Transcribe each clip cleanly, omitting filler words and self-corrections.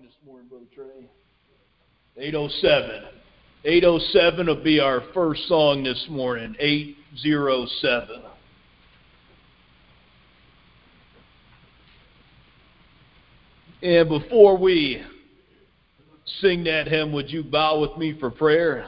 song this morning, Brother Trey? 807. 807 will be our first song this morning. 807. And before we sing that hymn, would you bow with me for prayer?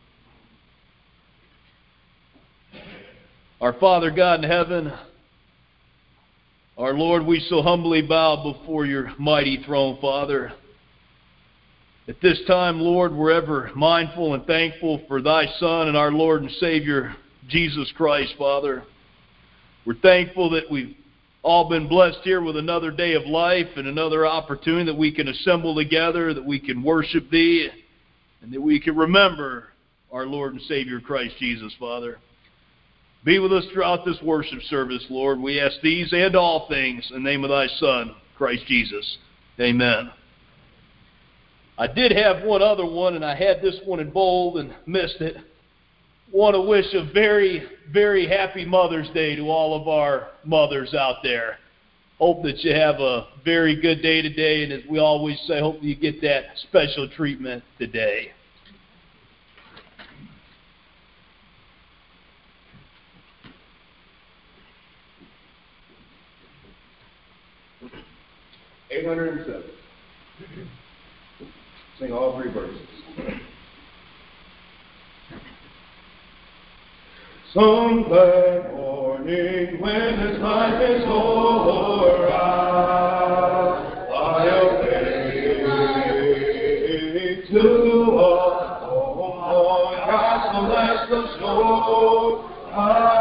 Our Father God in heaven, our Lord, we so humbly bow before your mighty throne, Father. At this time, Lord, we're ever mindful and thankful for thy Son and our Lord and Savior, Jesus Christ, Father. We're thankful that we've all been blessed here with another day of life and another opportunity that we can assemble together, that we can worship thee, and that we can remember our Lord and Savior, Christ Jesus, Father. Be with us throughout this worship service, Lord. We ask these and all things in the name of thy Son, Christ Jesus. Amen. I did have one other one, and I had this one in bold and missed it. Want to wish a very, very happy Mother's Day to all of our mothers out there. Hope that you have a very good day today, and as we always say, hope you get that special treatment today. (807). Sing all three verses. Some glad morning when this life is o'er, I fly away to a home on God's celestial shore. I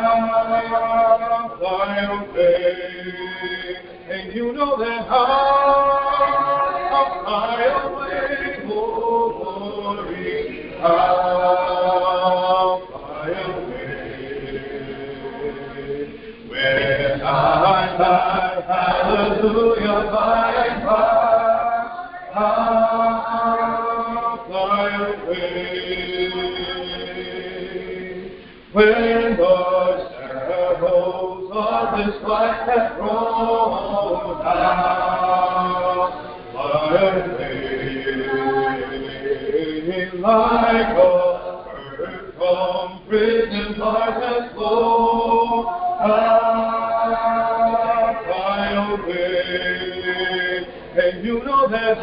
fly away, and you know that I'll fly away, glory. I'll fly away. When I die, hallelujah, by and by, I'll fly away. When the shadows of this life have grown, I'll fly away. Like a bird from prison bars has flown, I'll fly away. And you know that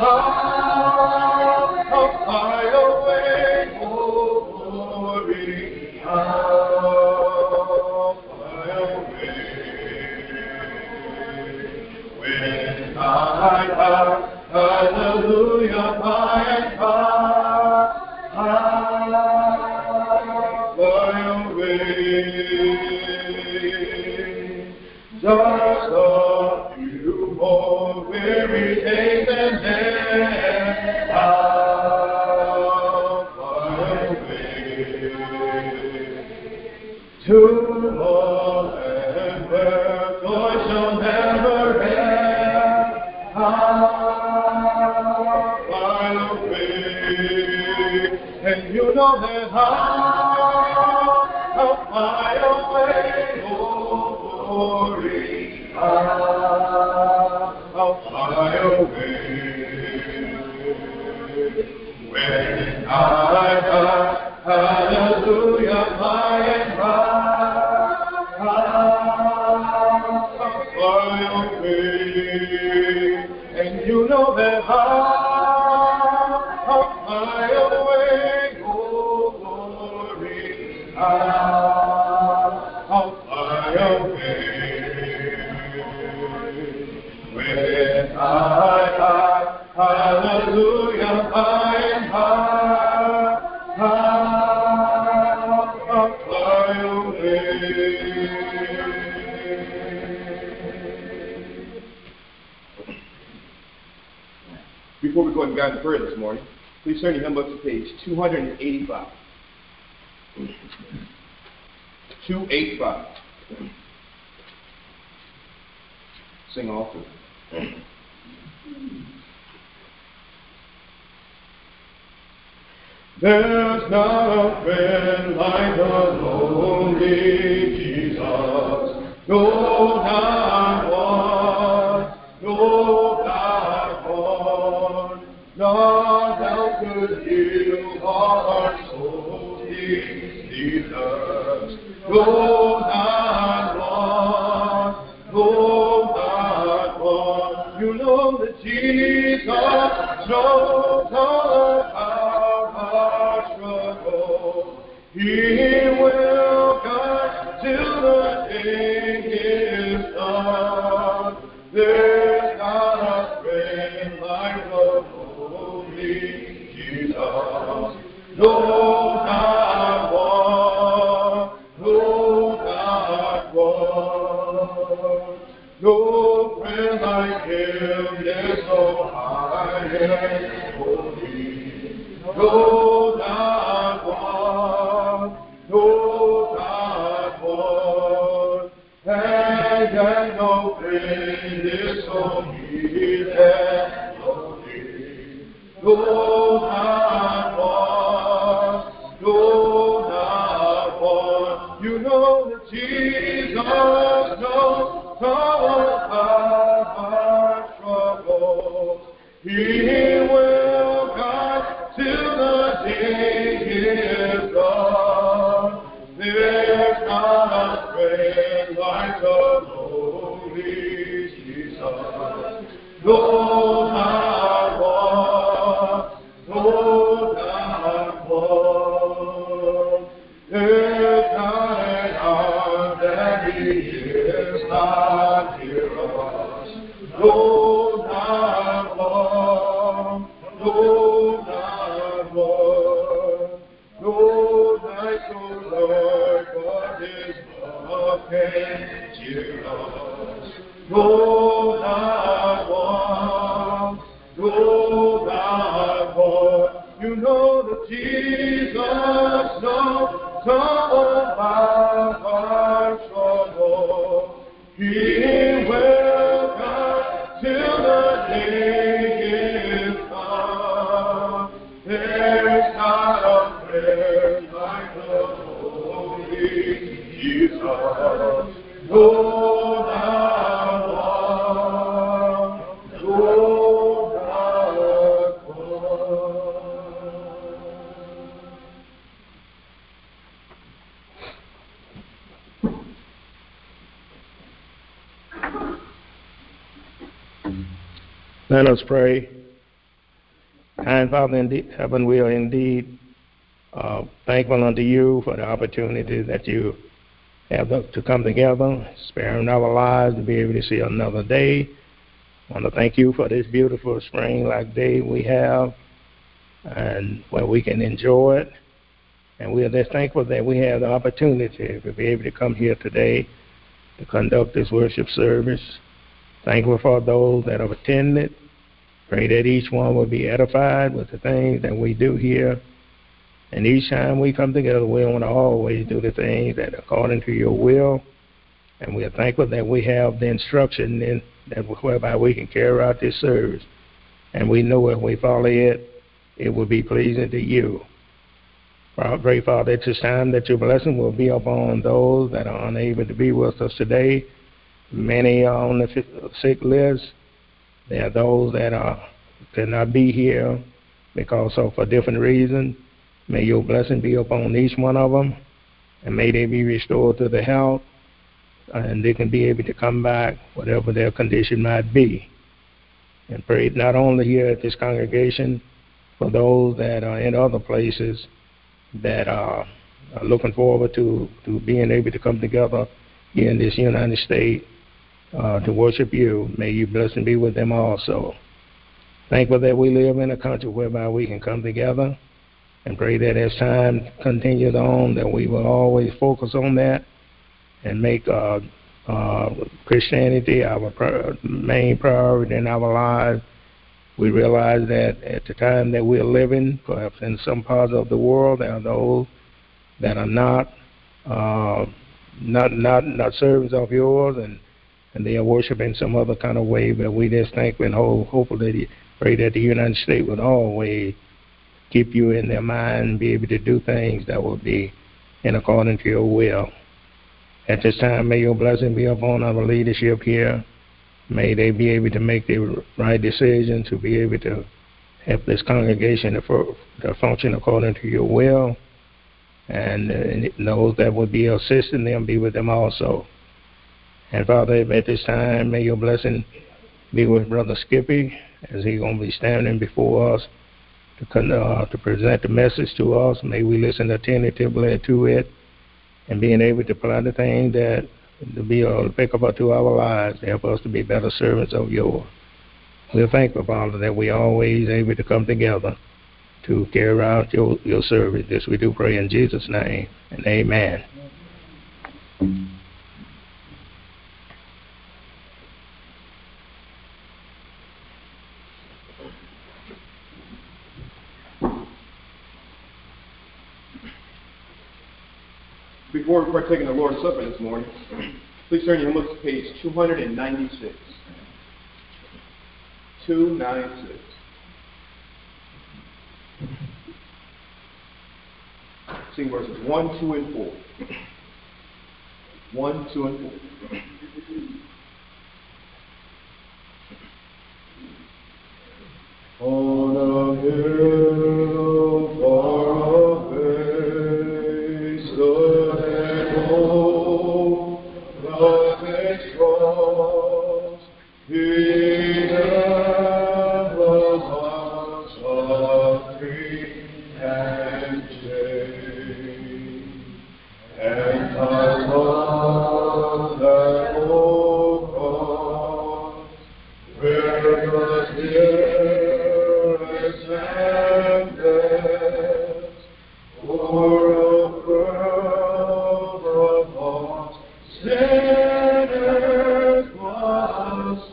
I'll fly away, glory. I'll fly away. When I die, hallelujah, by and by, I'll fly away. Just a few more weary days and then I'll fly away to a land where joy shall never end. I'll fly away, and you know that I'll fly away, glory. I'll fly away. When I die, hallelujah, by and by, I'll fly away. And you know that I'll fly away, glory. I'll fly away. When I die, hallelujah, by and by, I'll fly away. Before we go and guide the prayer this morning, please turn your hymn books to page 285. 285. Sing all three. There's not a friend like the lonely Jesus. No, not one. No, not one. None else could heal our soul's diseases. No, not one. No, not one. You know that Jesus knows all about our struggle. He will guide till the day is done. There's not a friend like the Holy Jesus. No, not one. No, not one. No friend like him, yes, so high and holy. No, not one. No, not one. And yet no friend is so near and lonely. No, not one. No, not one. You know that Jesus knows all about our troubles. He will guide till the day is done. There's not a friend like the Holy Jesus. No, not one. No, not one. There's not an arm that He is not hear us. No, not one. No, not one. No night, no Lord, but His love can cheer us. No, not one. No, not one. You know that Jesus knows all about our trouble. He will guide till the day is come. There's not a friend like the Holy Jesus. No, not one. No, not one. Let us pray. Kind Father in heaven, we are indeed thankful unto you for the opportunity that you have to come together, sparing our lives to be able to see another day. I want to thank you for this beautiful spring-like day we have and where we can enjoy it. And we are just thankful that we have the opportunity to be able to come here today to conduct this worship service. Thankful for those that have attended. Pray that each one will be edified with the things that we do here. And each time we come together, we want to always do the things that are according to your will. And we are thankful that we have the instruction in that whereby we can carry out this service. And we know if we follow it, it will be pleasing to you. I pray, Father, at this time that your blessing will be upon those that are unable to be with us today. Many are on the sick list. There are those that cannot be here because of a different reason. May your blessing be upon each one of them, and may they be restored to the health, and they can be able to come back, whatever their condition might be. And pray not only here at this congregation, for those that are in other places that are looking forward to being able to come together here in this United States to worship you. May your blessing be with them also. Thankful that we live in a country whereby we can come together, and pray that as time continues on, that we will always focus on that and make Christianity our main priority in our lives. We realize that at the time that we're living, perhaps in some parts of the world, there are those that are not servants of yours, and they are worshiping some other kind of way. But we just think and hopefully pray that the United States would always keep you in their mind and be able to do things that will be in accordance to your will. At this time, may your blessing be upon our leadership here. May they be able to make the right decision to be able to help this congregation to function according to your will, and those that would be assisting them, be with them also. And Father, at this time, may your blessing be with Brother Skippy, as he's going to be standing before us to present the message to us. May we listen attentively to it, and being able to apply the thing that to be applicable to our lives, to help us to be better servants of yours. We're thankful, Father, that we are always able to come together to carry out your service. This we do pray in Jesus' name, and amen. Before we partake in the Lord's Supper this morning, please turn your books to page 296. 296. Sing verses 1, 2, and 4. 1, 2, and 4. On a hill far away stood an old rugged cross. He never was of tree and shade, and I love that old cross where the dearest and best for a world of lost sinners was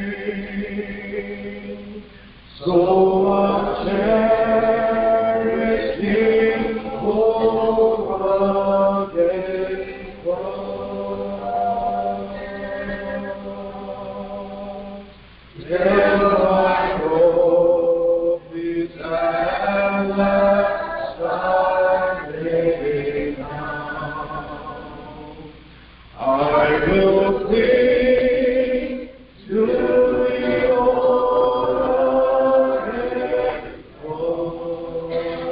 slain. So I cherish His old rugged cross. Till I hope is at last I lay down, I will cling to the old rugged cross,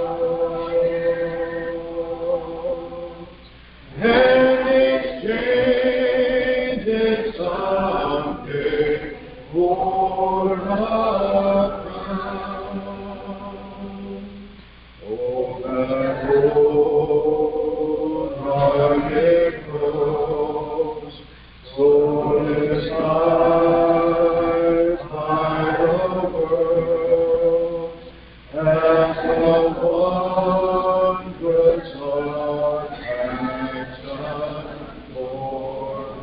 and exchange it someday for a crown. Oh, that old rugged cross, so despised by the world, as the wondrous Lord has done for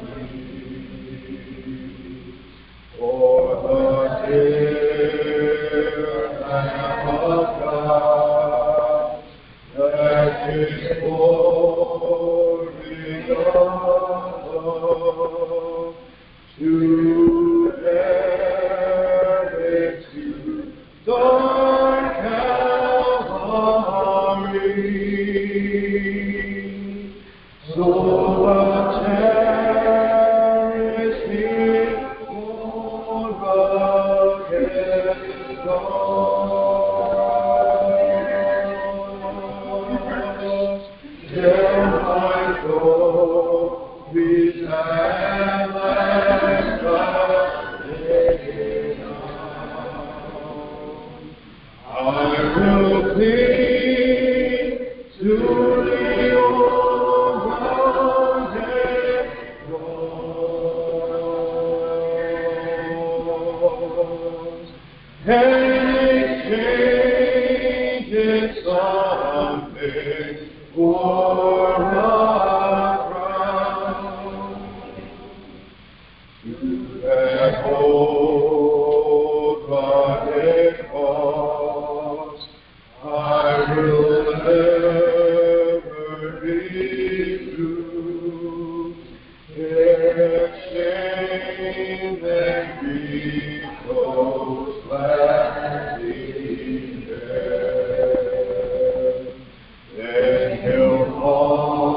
me. For the dear Lamb of God, that His glory above, to bear it to dark Calvary. So I cherish His old rugged cross, till my hope is at last laid down. I will cling to the old rugged cross, and exchange it someday for a crown. To that old rugged cross I will ever be true, exchange and reproach gladly bear. Then He'll call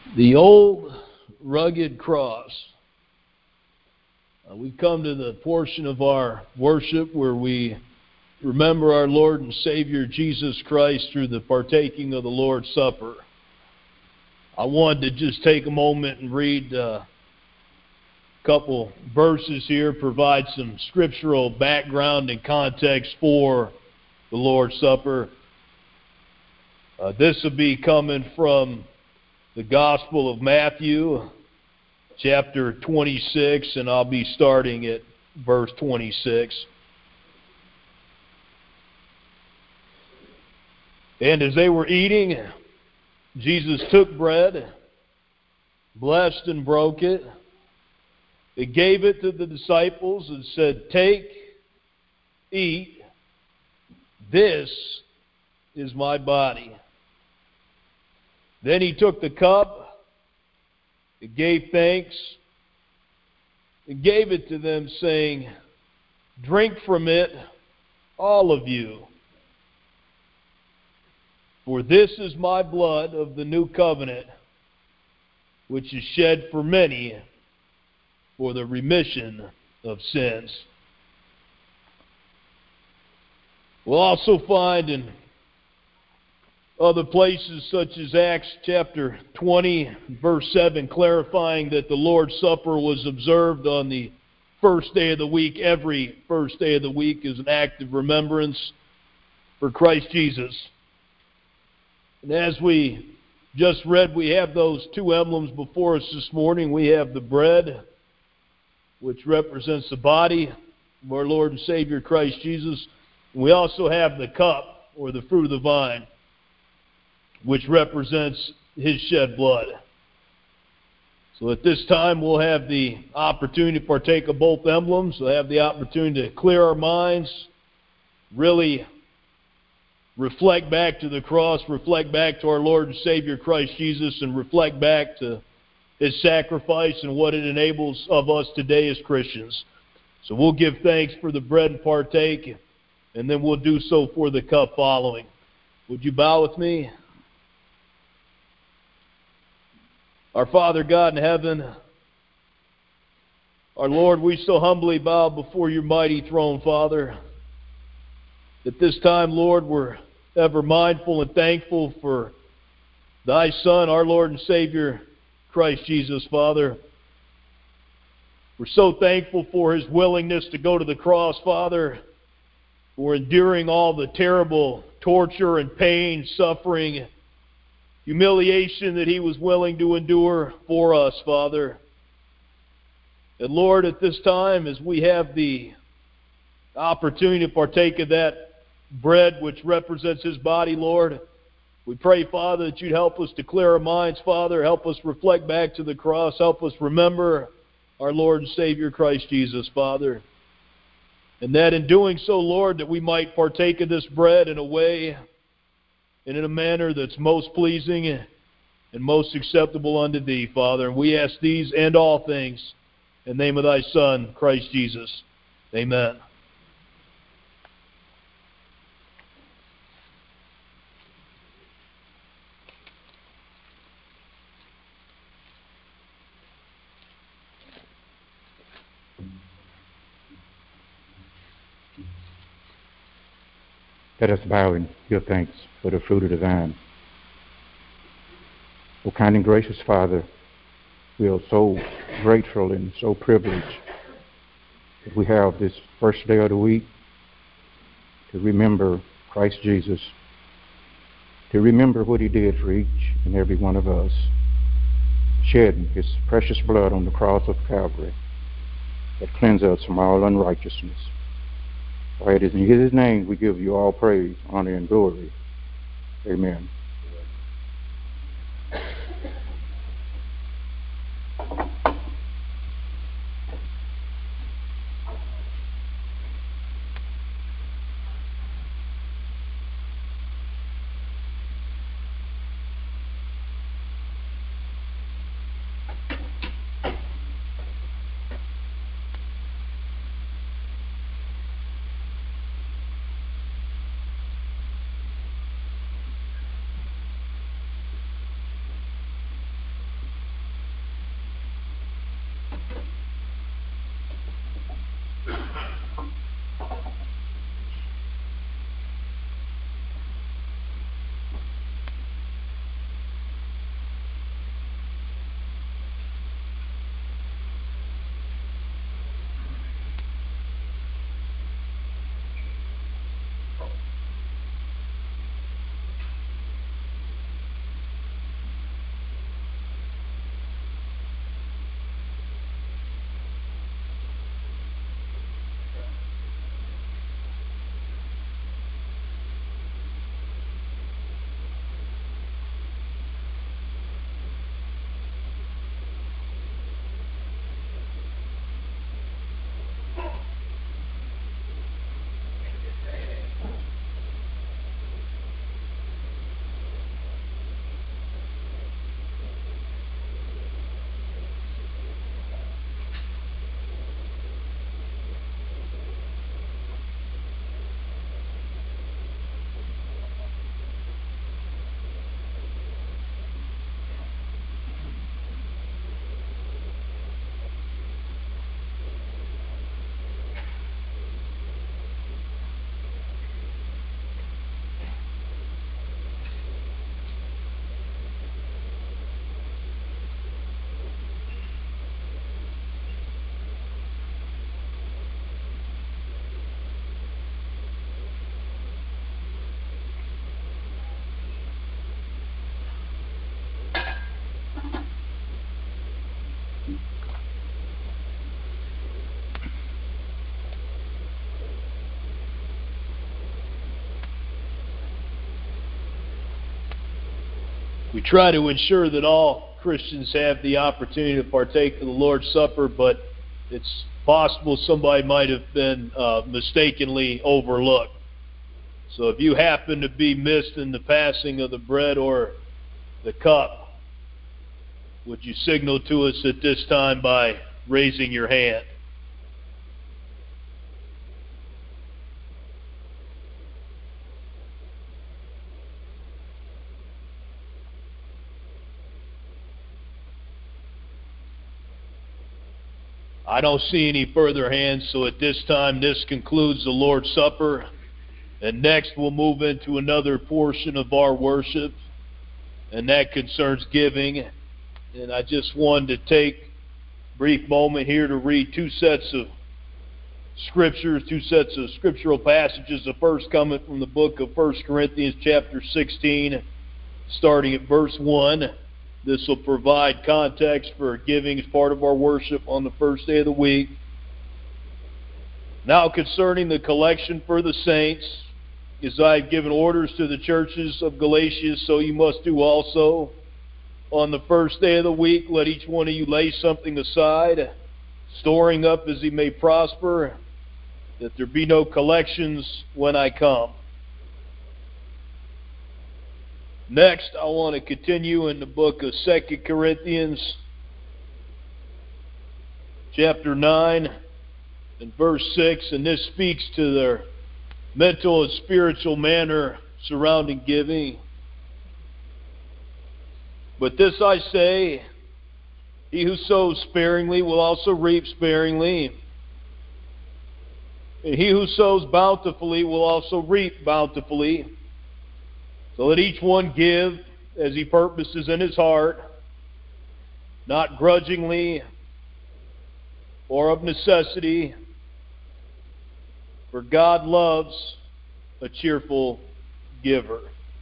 The old rugged cross. We've come to the portion of our worship where we remember our Lord and Savior Jesus Christ through the partaking of the Lord's Supper. I wanted to just take a moment and read a couple verses here, provide some scriptural background and context for the Lord's Supper. This will be coming from the Gospel of Matthew, chapter 26, and I'll be starting at verse 26. And as they were eating, Jesus took bread, blessed and broke it. He gave it to the disciples and said, "Take, eat, this is my body." Then he took the cup, he gave thanks, and gave it to them, saying, "Drink from it, all of you. For this is my blood of the new covenant, which is shed for many for the remission of sins." We'll also find in other places such as Acts chapter 20, verse 7, clarifying that the Lord's Supper was observed on the first day of the week. Every first day of the week is an act of remembrance for Christ Jesus. And as we just read, we have those two emblems before us this morning. We have the bread, which represents the body of our Lord and Savior Christ Jesus. And we also have the cup, or the fruit of the vine, which represents His shed blood. So at this time, we'll have the opportunity to partake of both emblems. We'll have the opportunity to clear our minds, really reflect back to the cross, reflect back to our Lord and Savior Christ Jesus, and reflect back to His sacrifice and what it enables of us today as Christians. So we'll give thanks for the bread and partake, and then we'll do so for the cup following. Would you bow with me? Our Father God in heaven, our Lord, we so humbly bow before your mighty throne, Father. At this time, Lord, we're ever mindful and thankful for thy Son, our Lord and Savior, Christ Jesus, Father. We're so thankful for his willingness to go to the cross, Father, for enduring all the terrible torture and pain, suffering, humiliation that he was willing to endure for us, Father. And Lord, at this time, as we have the opportunity to partake of that bread which represents his body, Lord, we pray, Father, that you'd help us to clear our minds, Father. Help us reflect back to the cross. Help us remember our Lord and Savior Christ Jesus, Father. And that in doing so, Lord, that we might partake of this bread in a way and in a manner that's most pleasing and most acceptable unto thee, Father. And we ask these and all things in the name of thy Son, Christ Jesus. Amen. Let us bow and give thanks for the fruit of the vine. O kind and gracious Father, we are so grateful and so privileged that we have this first day of the week to remember Christ Jesus, to remember what he did for each and every one of us, shedding his precious blood on the cross of Calvary that cleanses us from all unrighteousness. For it is in his name we give you all praise, honor, and glory. Amen. We try to ensure that all Christians have the opportunity to partake of the Lord's Supper, but it's possible somebody might have been mistakenly overlooked. So if you happen to be missed in the passing of the bread or the cup, would you signal to us at this time by raising your hand? I don't see any further hands, so at this time, this concludes the Lord's Supper. And next, we'll move into another portion of our worship, and that concerns giving. And I just wanted to take a brief moment here to read two sets of scriptures, two sets of scriptural passages. The first coming from the book of 1 Corinthians chapter 16, starting at verse 1. This will provide context for giving as part of our worship on the first day of the week. Now concerning the collection for the saints, as I have given orders to the churches of Galatia, so you must do also. On the first day of the week, let each one of you lay something aside, storing up as he may prosper, that there be no collections when I come. Next, I want to continue in the book of 2 Corinthians, chapter 9, and verse 6, and this speaks to their mental and spiritual manner surrounding giving. But this I say, he who sows sparingly will also reap sparingly, and he who sows bountifully will also reap bountifully. So let each one give as he purposes in his heart, not grudgingly or of necessity, for God loves a cheerful giver.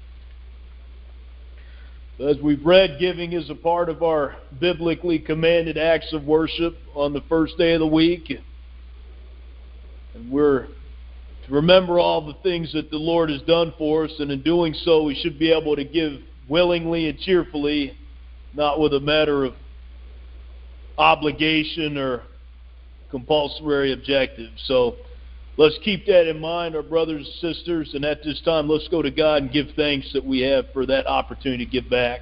As we've read, giving is a part of our biblically commanded acts of worship on the first day of the week. And we're to remember all the things that the Lord has done for us, and in doing so, we should be able to give willingly and cheerfully, not with a matter of obligation or compulsory objective. So let's keep that in mind, our brothers and sisters, and at this time, let's go to God and give thanks that we have for that opportunity to give back.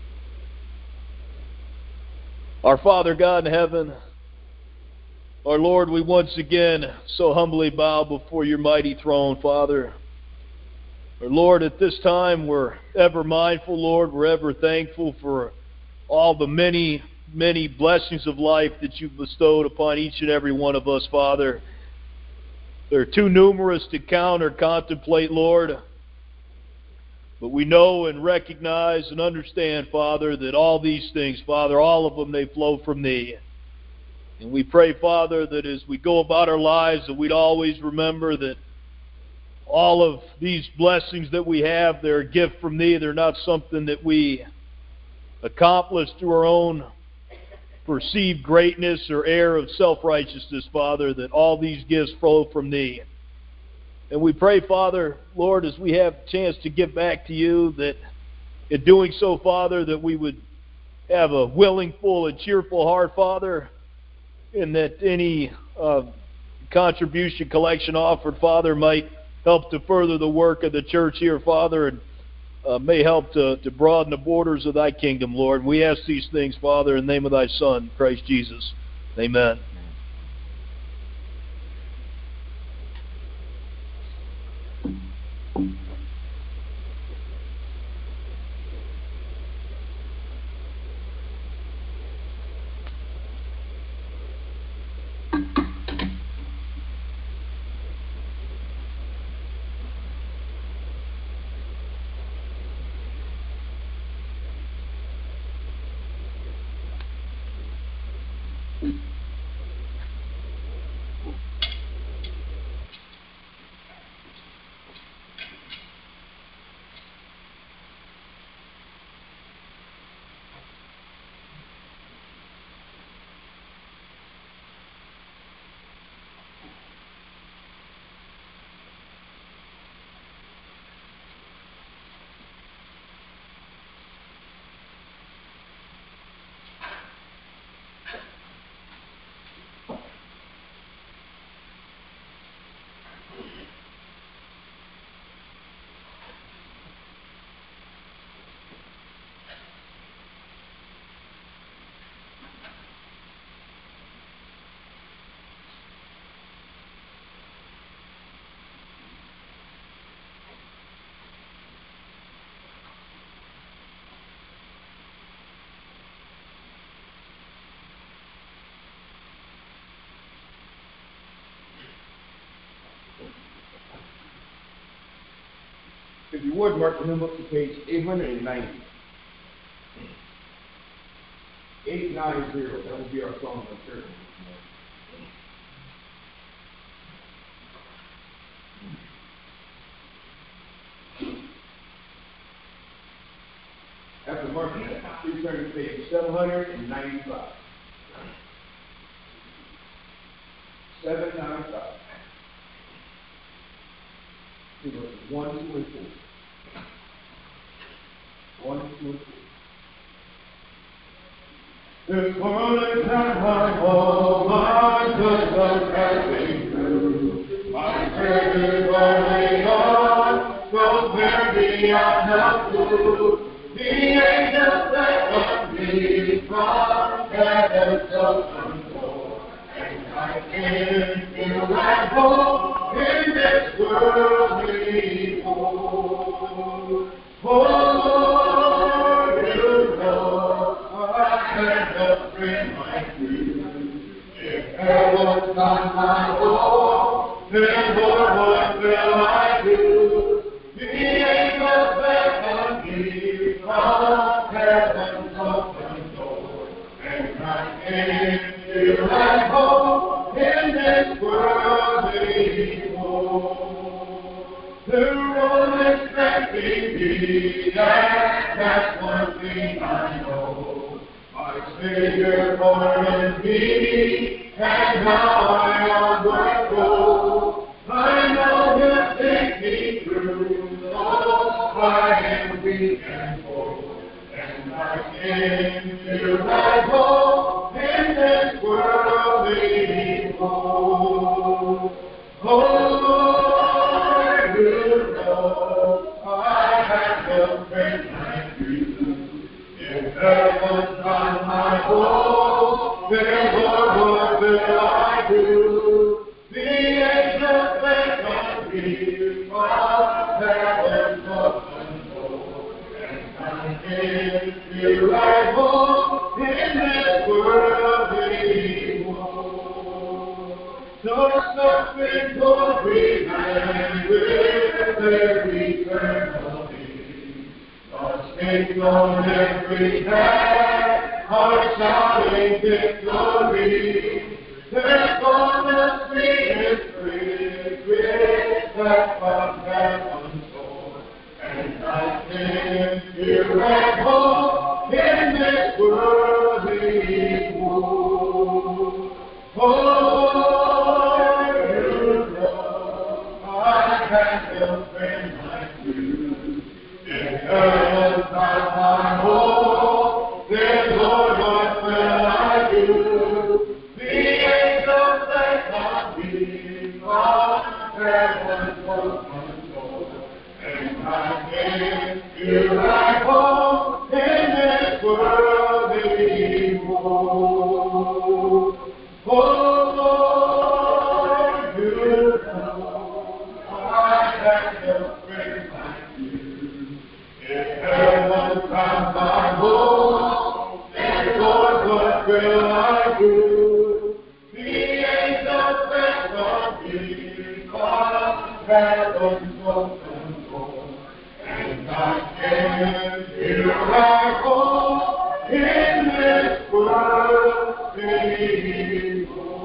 Our Father God in heaven, our Lord, we once again so humbly bow before your mighty throne, Father. Our Lord, at this time, we're ever mindful, Lord, we're ever thankful for all the many, many blessings of life that you've bestowed upon each and every one of us, Father. They're too numerous to count or contemplate, Lord. But we know and recognize and understand, Father, that all these things, Father, all of them, they flow from Thee. And we pray, Father, that as we go about our lives, that we'd always remember that all of these blessings that we have, they're a gift from Thee. They're not something that we accomplish through our own perceived greatness or air of self-righteousness, Father, that all these gifts flow from Thee. And we pray, Father, Lord, as we have a chance to give back to You, that in doing so, Father, that we would have a willing, full, and cheerful heart, Father, and that any contribution collection offered, Father, might help to further the work of the church here, Father, and may help to broaden the borders of Thy kingdom, Lord. And we ask these things, Father, in the name of Thy Son, Christ Jesus. Amen. If you would, mark the hymn book to page 890. 890. That will be our song of church. After marking that, please turn to page 795. 795. Verses 1, 2, and 4. 1, 2, and 4. This world is not my home, my good luck passing through. My treasures only gone, so where beyond the blue. The angels that come me from heaven so untold, and I came to my home in this worldly world. Oh, you know I had a friend like you. If heaven's not my home, then Lord, what will I do? The angels that come me from heaven's open door, and I came to my home in this worldly world. The road is expecting me, and that's one thing I know. My Savior pardoned me, and now I onward go. I know He'll take me through, though I am weak and old, and I came to my home in this worldly world. Oh, you know I have no friend like you. If heaven's not my home, then Lord, what will I do? The angels that come me from heaven's open door, and I came to my home in this worldly world. No suffering glory land with their eternal peace. God's faith on every hand are shouting victory. There's gonna be His praise that from heaven's door, and I came to my home in this worldly world. Oh, you know I have no friend like you. If heaven's not my home, then Lord, what will I do? The angels that come me from heaven's open door, and I came to my home in this worldly world. Oh, Lord, you know I have no friend like you. If heaven's not my home, then Lord, what will I do? The angels that come me from heaven's open door, and I came to my home in this worldly world.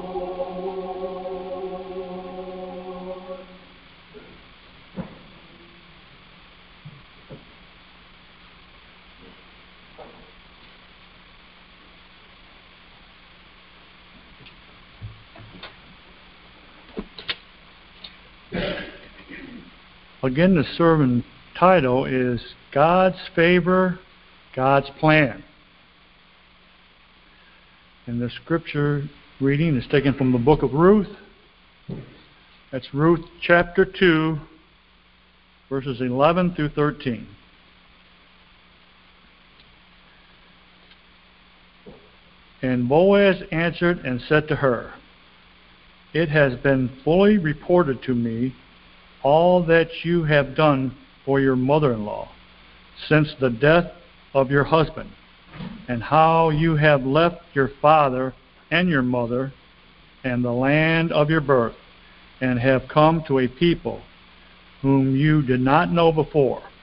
Again, the sermon title is God's Favor, God's Plan. And the scripture reading is taken from the book of Ruth. That's Ruth chapter 2, verses 11 through 13. And Boaz answered and said to her, "It has been fully reported to me all that you have done for your mother-in-law since the death of your husband, and how you have left your father and your mother and the land of your birth, and have come to a people whom you did not know before,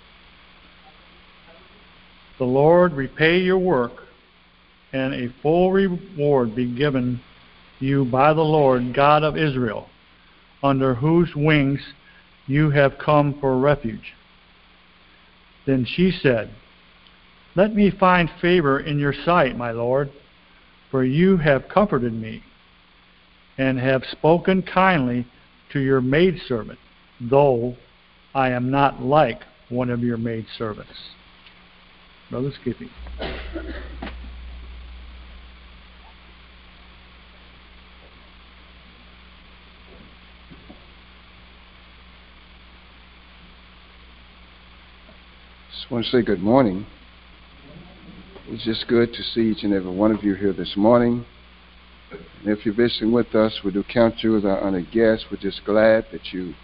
The Lord repay your work, and a full reward be given you by the Lord God of Israel, under whose wings you have come for refuge." Then she said, "Let me find favor in your sight, my lord, for you have comforted me, and have spoken kindly to your maidservant, though I am not like one of your maidservants." Brother Skippy. Just want to say good morning. It's just good to see each and every one of you here this morning. And if you're visiting with us, we do count you as our honored guest. We're just glad that you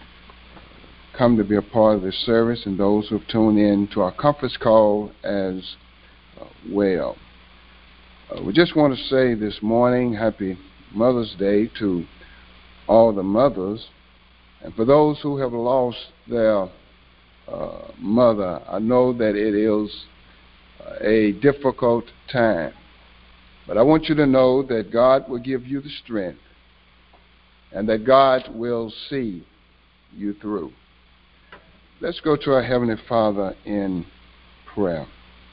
come to be a part of this service, and those who have tuned in to our conference call as well. We just want to say this morning, happy Mother's Day to all the mothers. And for those who have lost their mother, I know that it is a difficult time. But I want you to know that God will give you the strength, and that God will see you through. Let's go to our Heavenly Father in prayer.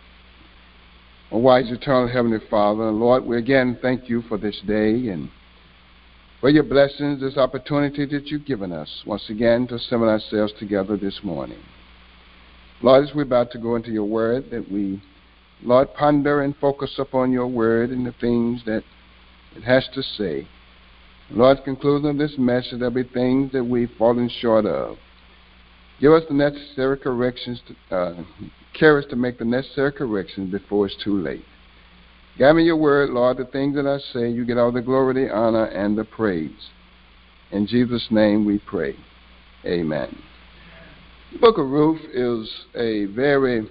Oh, wise, eternal Heavenly Father, Lord, we again thank you for this day and for your blessings, this opportunity that you've given us once again to assemble ourselves together this morning. Lord, as we're about to go into your word, that we, Lord, ponder and focus upon your word and the things that it has to say. Lord, at the conclusion of this message, there'll be things that we've fallen short of. Give us the necessary corrections, courage to make the necessary corrections before it's too late. Guide me your word, Lord, the things that I say, you get all the glory, the honor, and the praise. In Jesus' name we pray. Amen. The book of Ruth is a very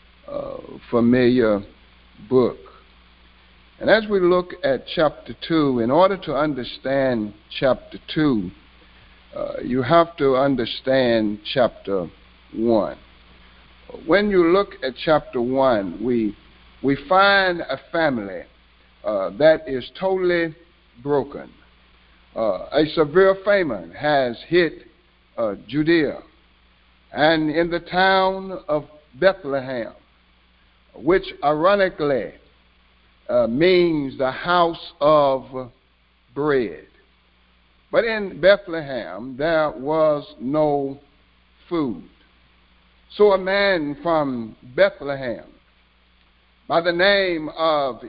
familiar book. And as we look at chapter 2, in order to understand chapter 2, you have to understand chapter 1. When you look at chapter 1, we find a family that is totally broken. A severe famine has hit Judea, and in the town of Bethlehem, which ironically means the house of bread. But in Bethlehem, there was no food. So a man from Bethlehem by the name of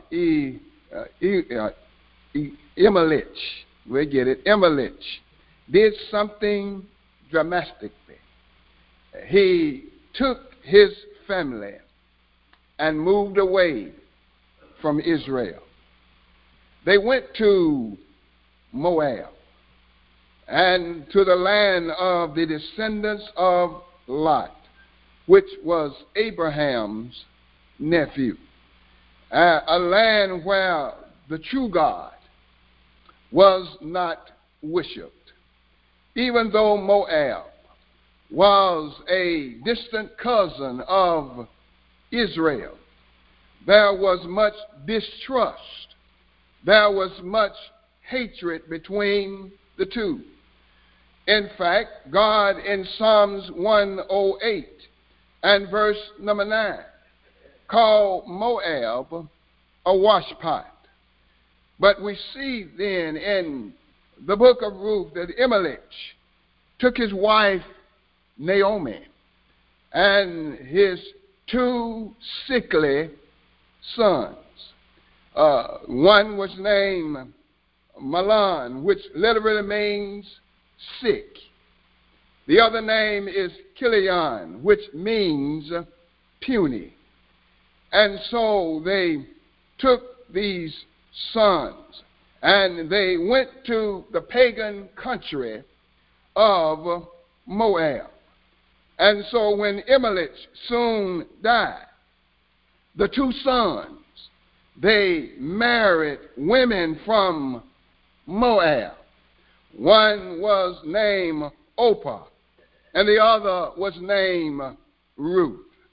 Elimelech, we get it, Elimelech, did something dramatically. He took his family and moved away from Israel. They went to Moab and to the land of the descendants of Lot, which was Abraham's nephew, a land where the true God was not worshipped. Even though Moab was a distant cousin of Israel, there was much distrust. There was much hatred between the two. In fact, God in Psalms 108 and verse number 9 called Moab a washpot. But we see then in the book of Ruth that Elimelech took his wife Naomi and his two sickly sons. One was named Mahlon, which literally means sick. The other name is Chilion, which means puny. And so they took these sons and they went to the pagan country of Moab. And so when Elimelech soon died, the two sons, they married women from Moab. One was named Orpah, and the other was named Ruth.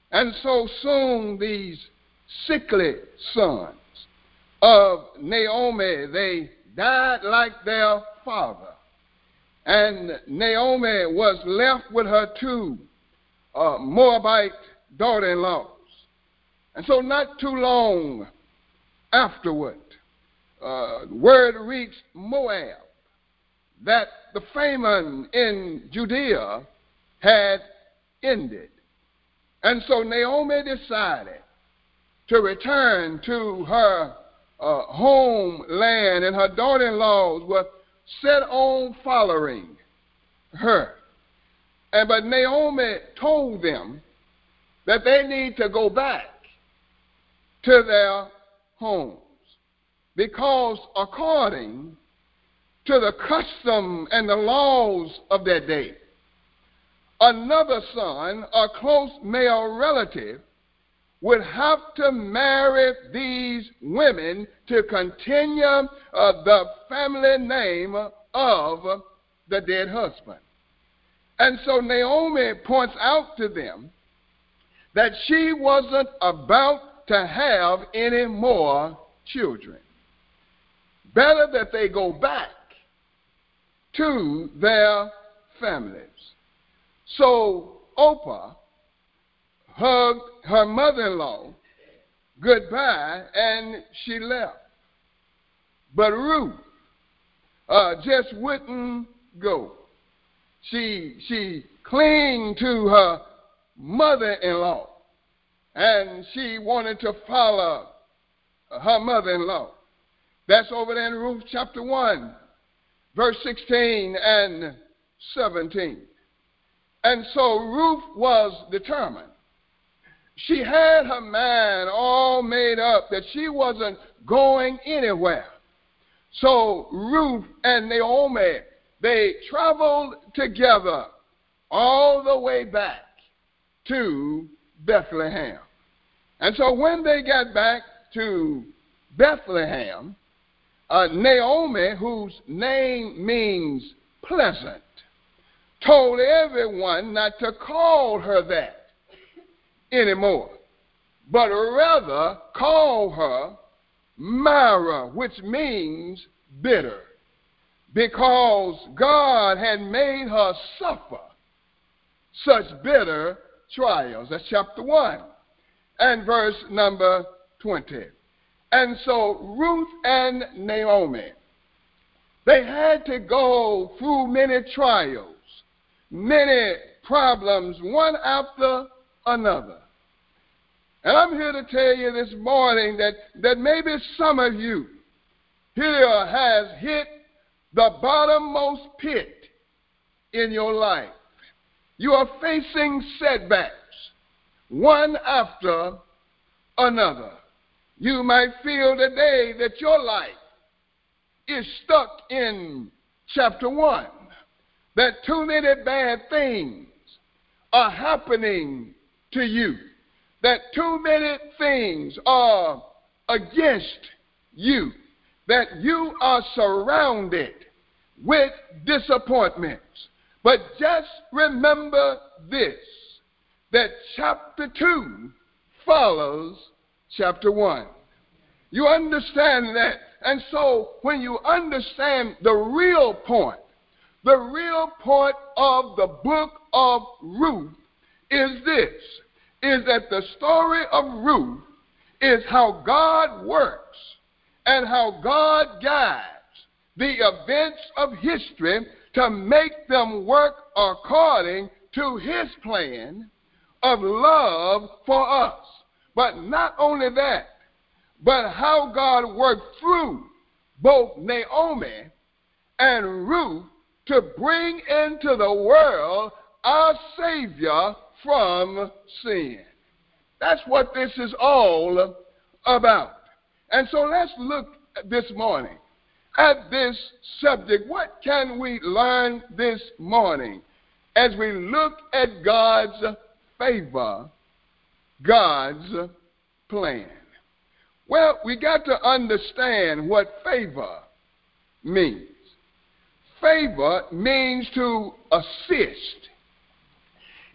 And so soon these sickly sons of Naomi, they died like their father. And Naomi was left with her two Moabite daughter-in-laws. And so not too long afterward, word reached Moab that the famine in Judea had ended. And so Naomi decided to return to her homeland, and her daughter-in-laws were set on following her. But Naomi told them that they need to go back to their homes, because according to the custom and the laws of that day, another son, a close male relative, would have to marry these women to continue the family name of the dead husband. And so Naomi points out to them that she wasn't about to have any more children. Better that they go back to their families. So Orpah hugged her mother-in-law goodbye and she left. But Ruth just wouldn't go. She clinged to her mother-in-law, and she wanted to follow her mother-in-law. That's over there in Ruth chapter 1, verse 16 and 17. And so Ruth was determined. She had her mind all made up that she wasn't going anywhere. So Ruth and Naomi, they traveled together all the way back to Bethlehem. And so when they got back to Bethlehem, Naomi, whose name means pleasant, told everyone not to call her that anymore, but rather call her Mara, which means bitter, because God had made her suffer such bitter trials. That's chapter 1 and verse number 20. And so Ruth and Naomi, they had to go through many trials, many problems, one after another. And I'm here to tell you this morning that maybe some of you here has hit the bottommost pit in your life. You are facing setbacks, one after another. You might feel today that your life is stuck in chapter 1, that too many bad things are happening to you, that too many things are against you, that you are surrounded with disappointments. But just remember this, that chapter 2 follows chapter 1. You understand that? And so when you understand the real point of the book of Ruth is this, is that the story of Ruth is how God works and how God guides the events of history to make them work according to his plan of love for us. But not only that, but how God worked through both Naomi and Ruth to bring into the world our Savior from sin. That's what this is all about. And so let's look this morning at this subject. What can we learn this morning as we look at God's favor, God's plan? Well, we got to understand what favor means. Favor means to assist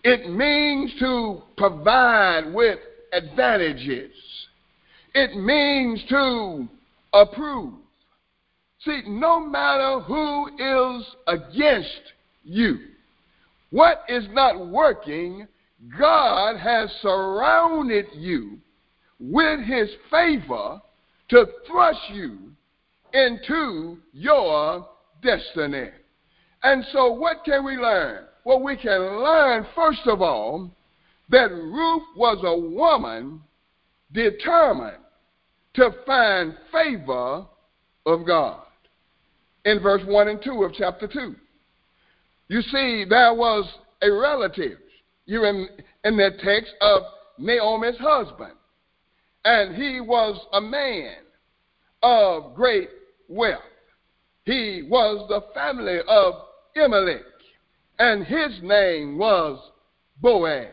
It means to provide with advantages. It means to approve. See, no matter who is against you, what is not working, God has surrounded you with his favor to thrust you into your destiny. And so what can we learn? Well, we can learn, first of all, that Ruth was a woman determined to find favor of God. In verse 1 and 2 of chapter 2. You see, there was a relative, you're in that text, of Naomi's husband. And he was a man of great wealth. He was the family of Elimelech, and his name was Boaz.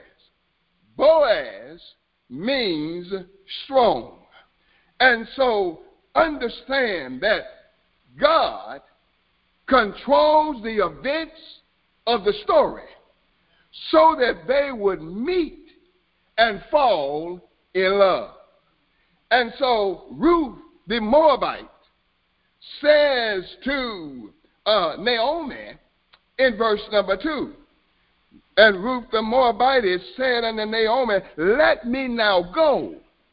Boaz means strong. And so understand that God controls the events of the story so that they would meet and fall in love. And so Ruth the Moabite says to Naomi in verse number 2, and Ruth the Moabite said unto Naomi, let me now go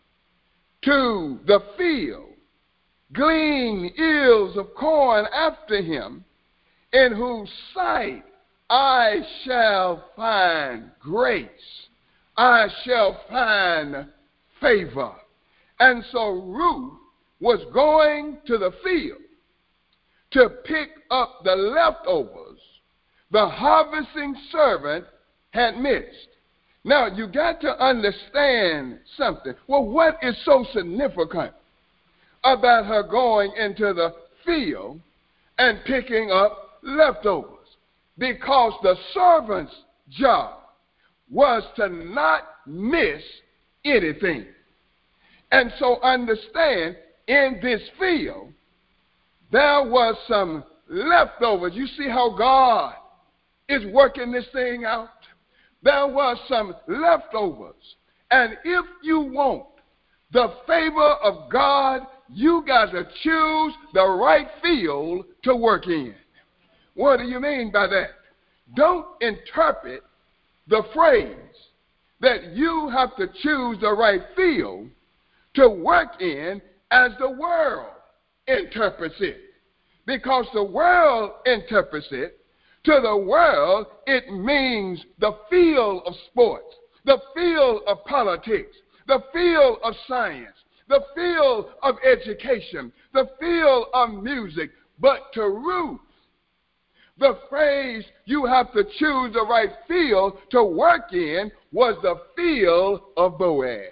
to the field, glean ears of corn after him, in whose sight I shall find grace. I shall find favor. And so Ruth was going to the field to pick up the leftovers the harvesting servant had missed. Now, you got to understand something. Well, what is so significant about her going into the field and picking up leftovers? Because the servant's job was to not miss anything. And so understand, in this field, there was some leftovers. You see how God is working this thing out? There was some leftovers. And if you want the favor of God, you got to choose the right field to work in. What do you mean by that? Don't interpret the phrase that you have to choose the right field to work in as the world interprets it. Because the world interprets it, to the world, it means the field of sports, the field of politics, the field of science, the field of education, the field of music. But to Ruth, the phrase you have to choose the right field to work in was the field of Boaz.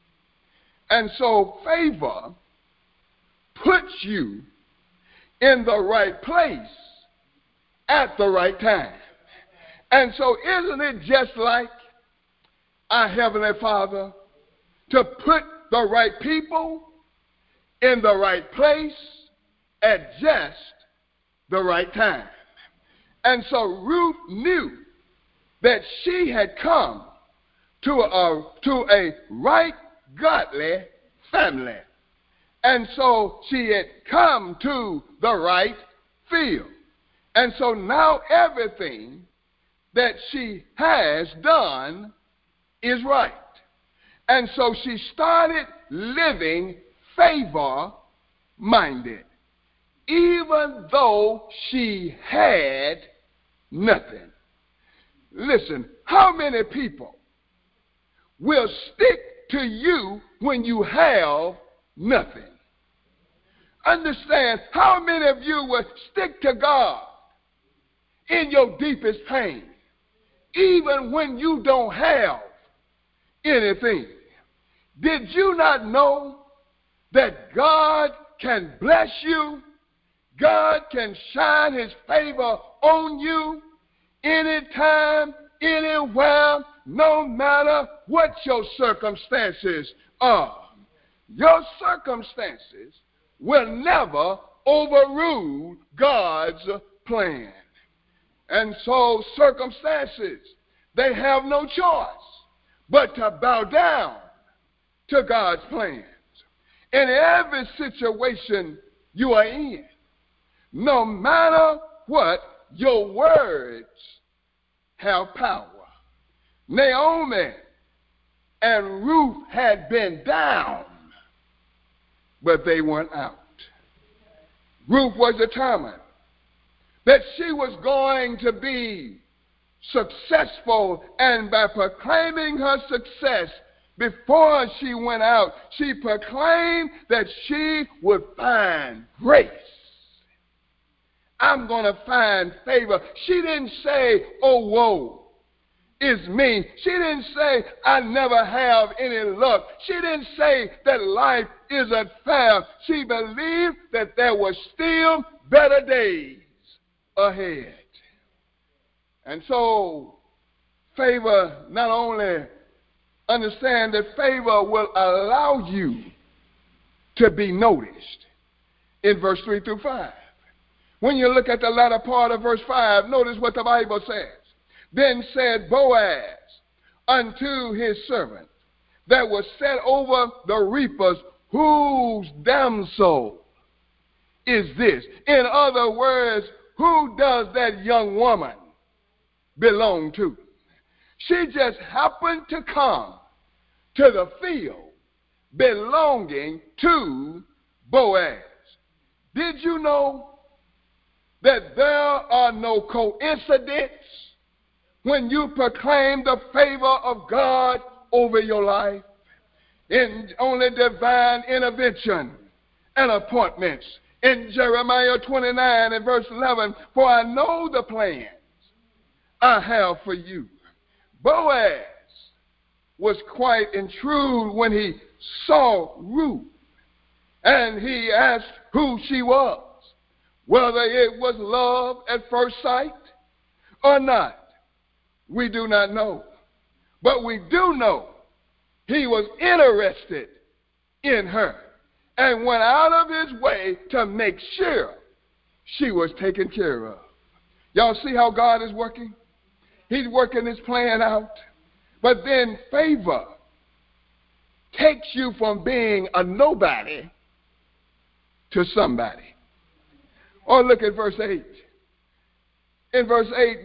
And so favor puts you in the right place at the right time. And so isn't it just like our Heavenly Father to put the right people in the right place at just the right time? And so Ruth knew that she had come to a right godly family. And so she had come to the right field. And so now everything that she has done is right. And so she started living favor-minded, even though she had nothing. Listen, how many people will stick to you when you have nothing? Understand, how many of you will stick to God in your deepest pain, even when you don't have anything? Did you not know that God can bless you? God can shine his favor on you anytime, anywhere, no matter what your circumstances are. Your circumstances will never overrule God's plan. And so circumstances they have no choice but to bow down to God's plans. In every situation you are in, no matter what, your words have power. Naomi and Ruth had been down, but they went out. Ruth was determined that she was going to be successful, and by proclaiming her success before she went out, she proclaimed that she would find grace. I'm going to find favor. She didn't say, oh, woe is me. She didn't say, I never have any luck. She didn't say that life isn't fair. She believed that there were still better days ahead. And so, favor, not only understand that favor will allow you to be noticed in verse 3 through 5. When you look at the latter part of verse 5, notice what the Bible says. Then said Boaz unto his servant that was set over the reapers, whose damsel is this? In other words, who does that young woman belong to? She just happened to come to the field belonging to Boaz. Did you know that there are no coincidences when you proclaim the favor of God over your life? In only divine intervention and appointments. In Jeremiah 29 and verse 11, for I know the plans I have for you. Boaz was quite intrigued when he saw Ruth, and he asked who she was, whether it was love at first sight or not. We do not know. But we do know he was interested in her and went out of his way to make sure she was taken care of. Y'all see how God is working? He's working his plan out. But then favor takes you from being a nobody to somebody. Or look at verse 8. In verse 8,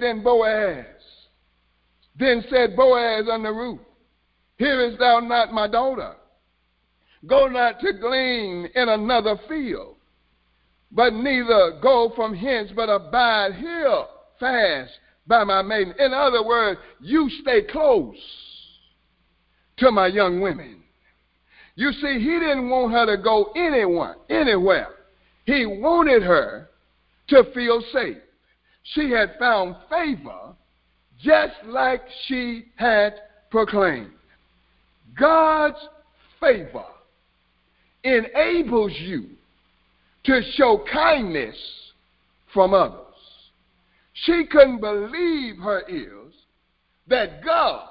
then said Boaz unto Ruth, hearest thou not my daughter? Go not to glean in another field, but neither go from hence, but abide here fast by my maiden. In other words, you stay close to my young women. You see, he didn't want her to go anywhere. He wanted her to feel safe. She had found favor just like she had proclaimed. God's favor enables you to show kindness from others. She couldn't believe her ears that God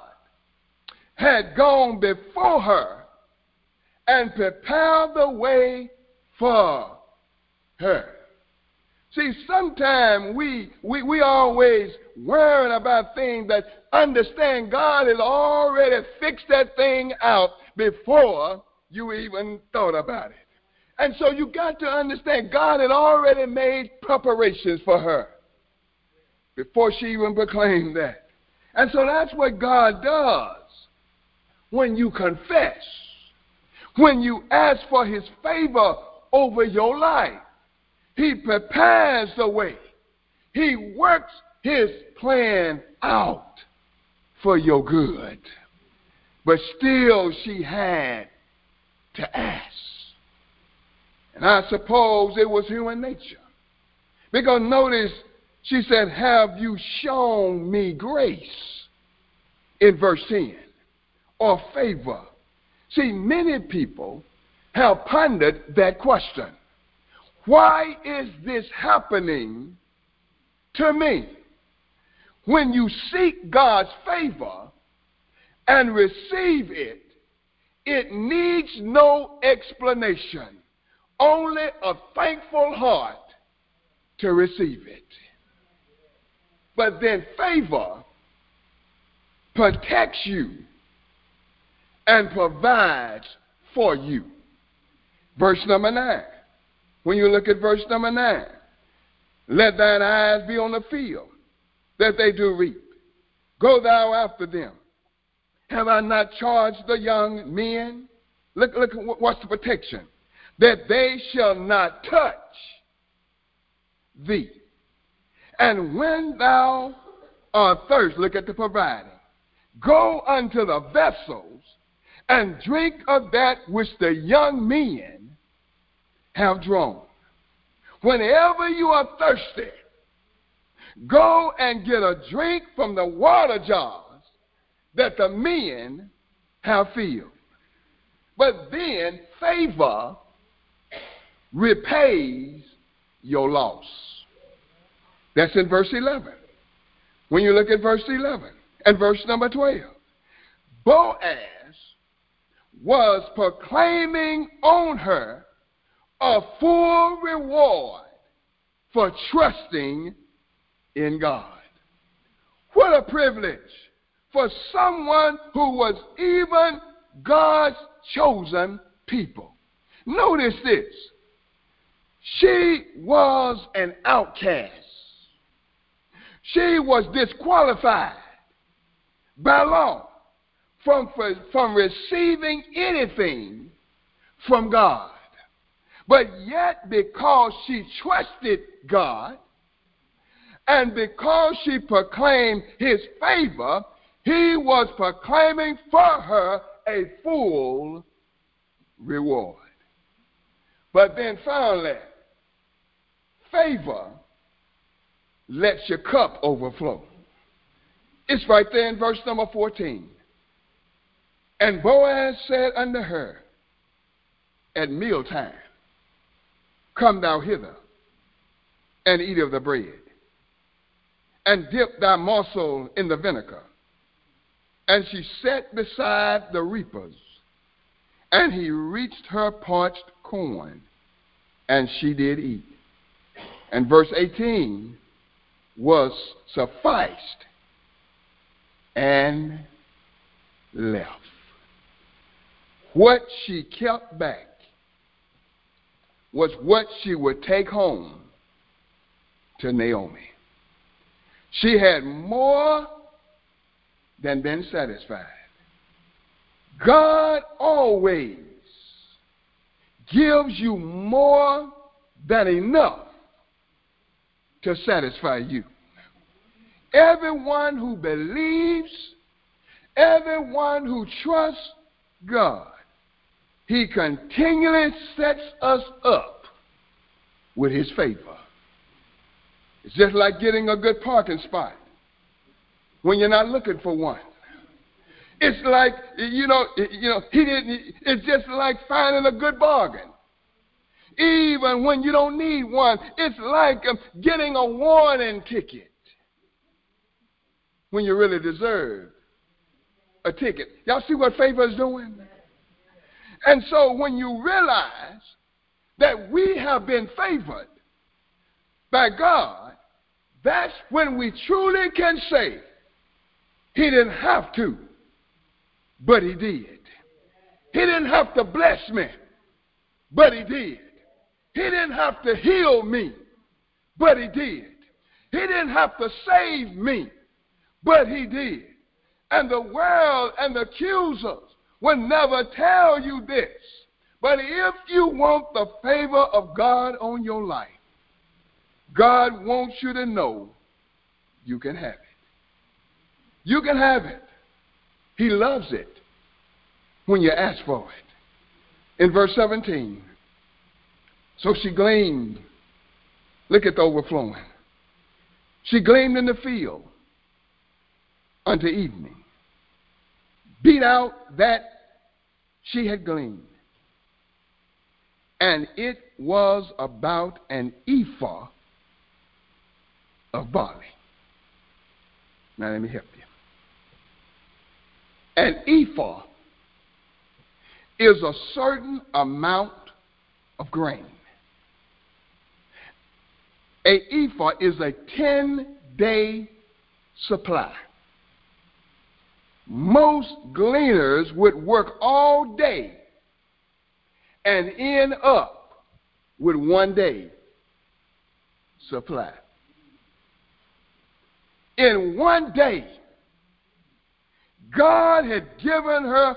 had gone before her and prepared the way for her. See, sometimes we always worrying about things that understand God has already fixed that thing out before you even thought about it. And so you got to understand God had already made preparations for her before she even proclaimed that. And so that's what God does when you confess, when you ask for his favor over your life. He prepares the way. He works his plan out for your good. But still she had to ask. And I suppose it was human nature. Because notice she said, have you shown me grace? In verse 10. Or favor. See, many people have pondered that question. Why is this happening to me? When you seek God's favor and receive it, it needs no explanation, only a thankful heart to receive it. But then favor protects you, and provides for you. Verse number 9. When you look at verse number 9, let thine eyes be on the field, that they do reap. Go thou after them. Have I not charged the young men? Look what's the protection? That they shall not touch thee. And when thou art thirsty, look at the providing. Go unto the vessels and drink of that which the young men have drawn. Whenever you are thirsty, go and get a drink from the water jars that the men have filled. But then favor repays your loss. That's in verse 11. When you look at verse 11 and verse number 12, Boaz was proclaiming on her a full reward for trusting in God. What a privilege for someone who was even God's chosen people. Notice this. She was an outcast. She was disqualified by law from receiving anything from God. But yet, because she trusted God and because she proclaimed his favor, he was proclaiming for her a full reward. But then finally, favor lets your cup overflow. It's right there in verse number 14. And Boaz said unto her at mealtime, Come thou hither, and eat of the bread, and dip thy morsel in the vinegar. And she sat beside the reapers, and he reached her parched corn, and she did eat. And verse 18 was sufficed and left. What she kept back was what she would take home to Naomi. She had more than been satisfied. God always gives you more than enough to satisfy you. Everyone who believes, everyone who trusts God, he continually sets us up with his favor. It's just like getting a good parking spot when you're not looking for one. It's like, it's just like finding a good bargain. Even when you don't need one, it's like getting a warning ticket when you really deserve a ticket. Y'all see what favor is doing? And so when you realize that we have been favored by God, that's when we truly can say, he didn't have to, but he did. He didn't have to bless me, but he did. He didn't have to heal me, but he did. He didn't have to save me, but he did. And the world and the accusers will never tell you this. But if you want the favor of God on your life, God wants you to know you can have it. You can have it. He loves it when you ask for it. In verse 17, so she gleaned. Look at the overflowing. She gleaned in the field unto evening, beat out that she had gleaned, and it was about an ephah of barley. Now let me help you. An ephah is a certain amount of grain. An ephah is a 10-day supply. most gleaners would work all day and end up with one day supply. In one day, God had given her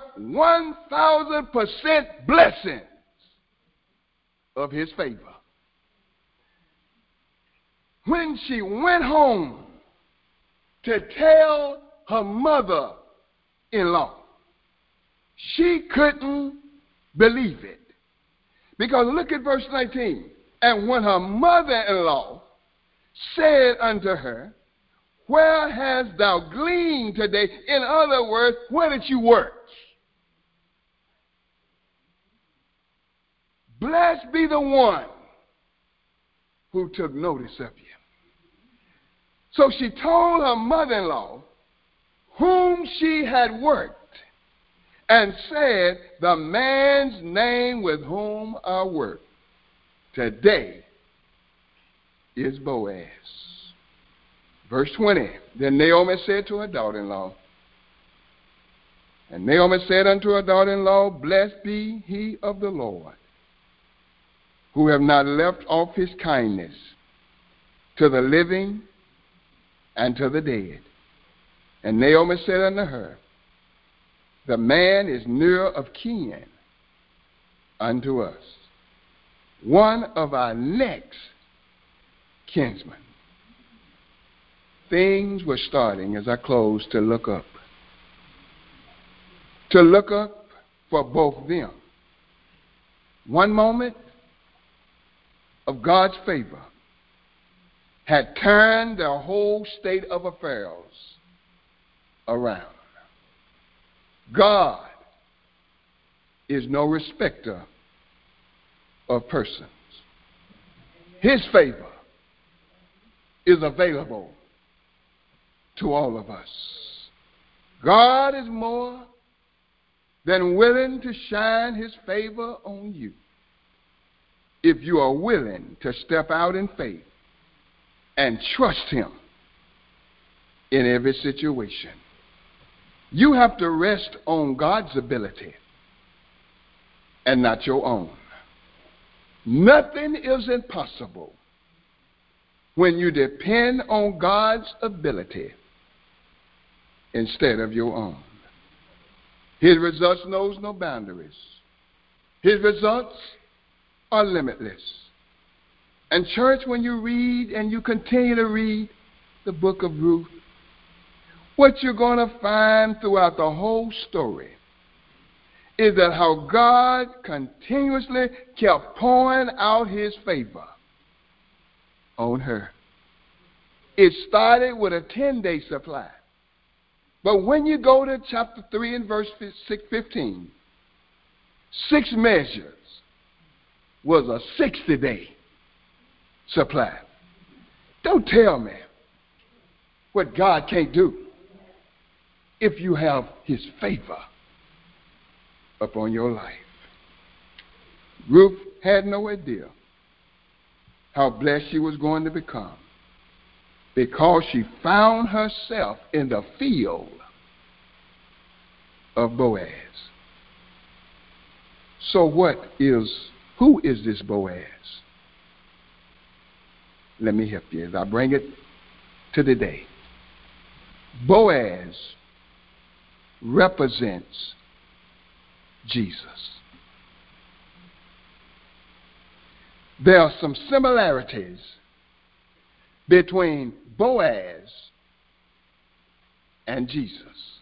1,000% blessings of his favor. When she went home to tell her mother-in-law, she couldn't believe it. Because look at verse 19. And when her mother-in-law said unto her, where hast thou gleaned today? In other words, where did you work? Blessed be the one who took notice of you. So she told her mother-in-law whom she had worked and said, the man's name with whom I work today is Boaz. Verse 20, then Naomi said to her daughter-in-law, and Naomi said unto her daughter-in-law, blessed be he of the Lord, who have not left off his kindness to the living and to the dead. And Naomi said unto her, the man is near of kin unto us, one of our next kinsmen. Things were starting, as I close, to look up. To look up for both them. One moment of God's favor had turned the whole state of affairs around. God is no respecter of persons. His favor is available to all of us. God is more than willing to shine his favor on you if you are willing to step out in faith and trust him in every situation. You have to rest on God's ability and not your own. Nothing is impossible when you depend on God's ability instead of your own. His results knows no boundaries. His results are limitless. And church, when you read and you continue to read the book of Ruth, what you're going to find throughout the whole story is that how God continuously kept pouring out his favor on her. It started with a 10-day supply. But when you go to chapter 3 and verse 15, 6 measures was a 60-day supply. Don't tell me what God can't do if you have his favor upon your life. Ruth had no idea how blessed she was going to become because she found herself in the field of Boaz. So who is this Boaz? Let me help you as I bring it to the day. Boaz represents Jesus. There are some similarities between Boaz and Jesus.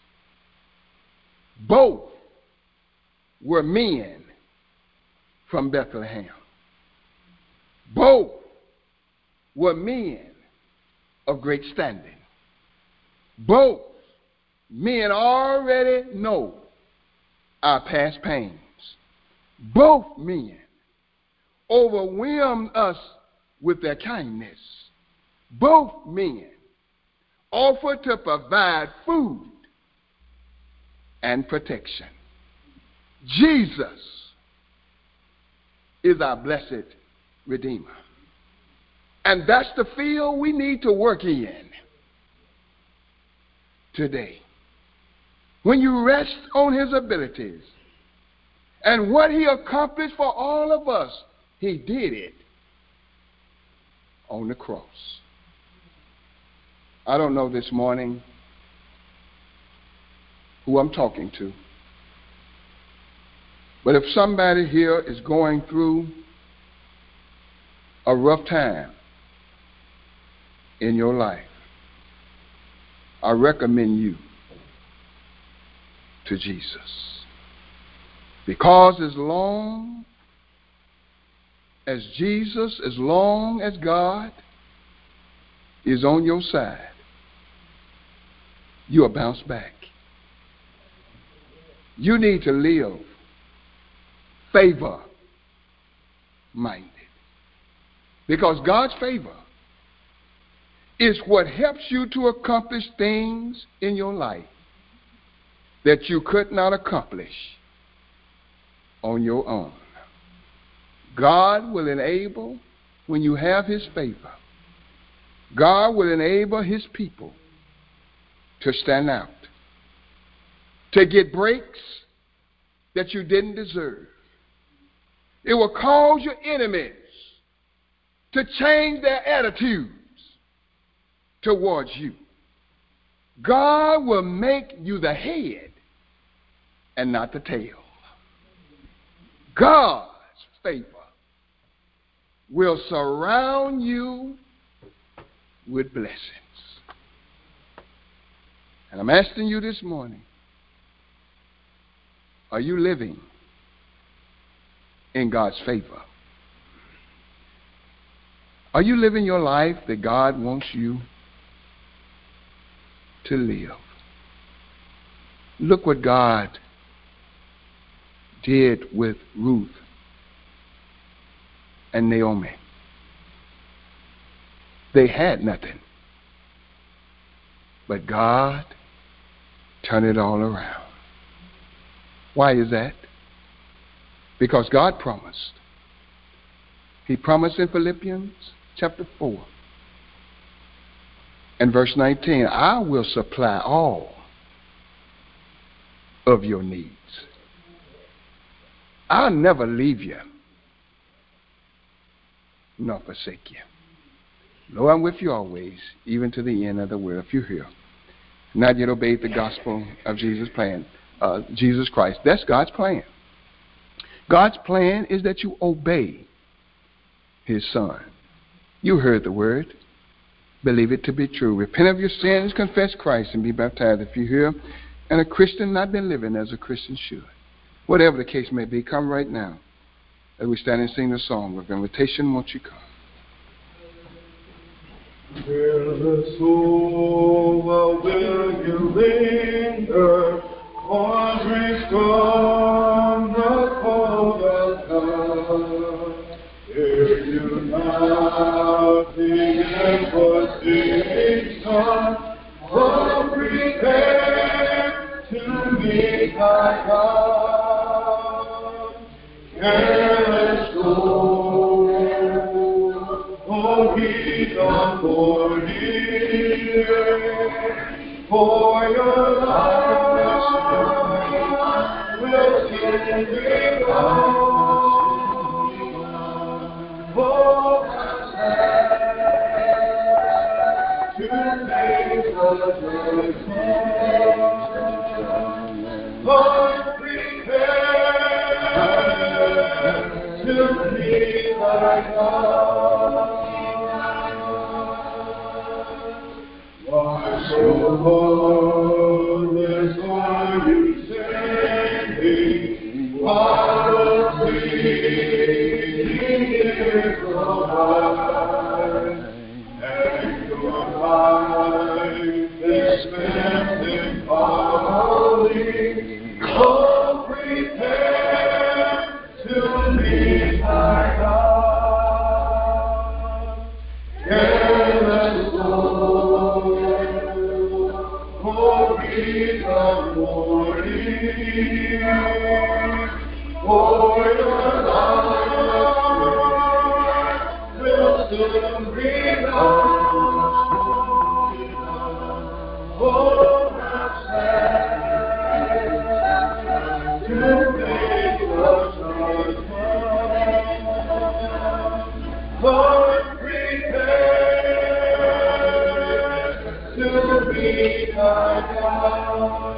Both were men from Bethlehem. Both were men of great standing. Both men already know our past pains. Both men overwhelmed us with their kindness. Both men offered to provide food and protection. Jesus is our blessed Redeemer. And that's the field we need to work in today. when you rest on his abilities and what he accomplished for all of us, he did it on the cross. I don't know this morning who I'm talking to, but if somebody here is going through a rough time in your life, I recommend you to Jesus. Because as long as Jesus, as long as God is on your side, you'll bounce back. You need to live favor-minded. Because God's favor is what helps you to accomplish things in your life that you could not accomplish on your own. God will enable, when you have his favor, God will enable his people to stand out, to get breaks that you didn't deserve. It will cause your enemies to change their attitudes towards you. God will make you the head and not the tail. God's favor will surround you with blessings. And I'm asking you this morning, are you living in God's favor? Are you living your life that God wants you to live? Look what God did with Ruth and Naomi. They had nothing, but God turned it all around. Why is that? Because God promised. He promised in Philippians chapter 4 and verse 19, I will supply all of your needs. I'll never leave you nor forsake you. Lo, I'm with you always, even to the end of the world. If you're here, not yet obeyed the gospel of Jesus Christ. That's God's plan. God's plan is that you obey his son. You heard the word. Believe it to be true. Repent of your sins, confess Christ, and be baptized if you're here and a Christian not been living as a Christian should. Whatever the case may be, come right now as we stand and sing the song of invitation. Won't you come? Fearless soul, will you linger? Wandering from the cold of God. If you nothing and foreseeing sun, oh, prepare to meet my God. Careless soul, oh, be not for near, for your life will soon be gone. Oh, to make the judgment, oh, prepare to meet thy God. Why so hopeless are you standing, while pleading is so high, and your life is spent in folly? Oh, prepare to meet my God. Careless soul, oh, be the morning, for your life will soon be gone. Oh, how sad to be thy God.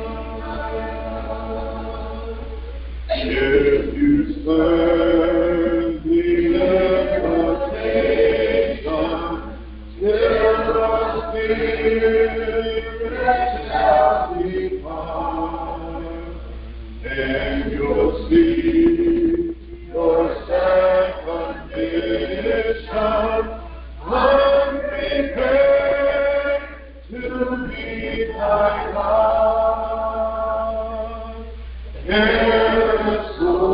If you serve the invitation, till the Spirit shall depart, and you'll see your second mission, unprepared to be thy God. Careless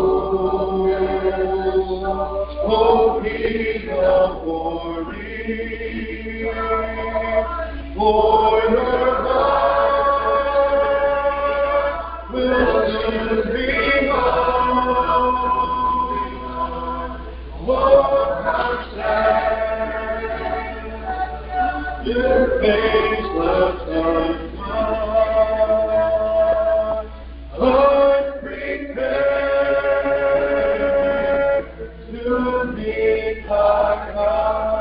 souls, oh, heed the warning, for your God will soon be gone. Oh, how sad your faceless unkind, unprepared to meet thy God.